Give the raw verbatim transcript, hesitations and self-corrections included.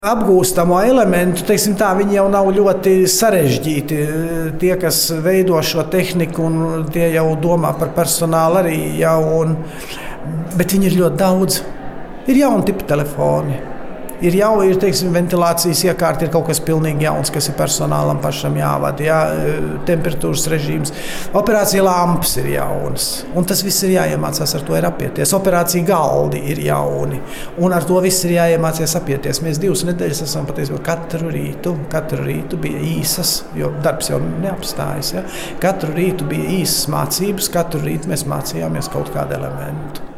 Apgūstamo elementu, teiksim tā, viņi jau nav ļoti sarežģīti. Tie, kas veido šo tehniku, un tie jau domā par personālu arī jau, un, bet viņi ir ļoti daudz. Ir jauni tipi telefoni. Ir jau ir, teiksim, ventilācijas iekārta, ir kaut kas pilnīgi jauns, kas ir personālam pašam jāvada, jā, temperatūras režīms. Operācija lampas ir jaunas, un tas viss ir jāiemācās, ar to ir apieties. Operācija galdi ir jauni, un ar to viss ir jāiemācās apieties. Mēs divas nedēļas esam patiesībā katru rītu, katru rītu bija īsas, jo darbs jau neapstājas, ja? Katru rītu bija īsas mācības, katru rītu mēs mācījāmies kaut kādu elementu.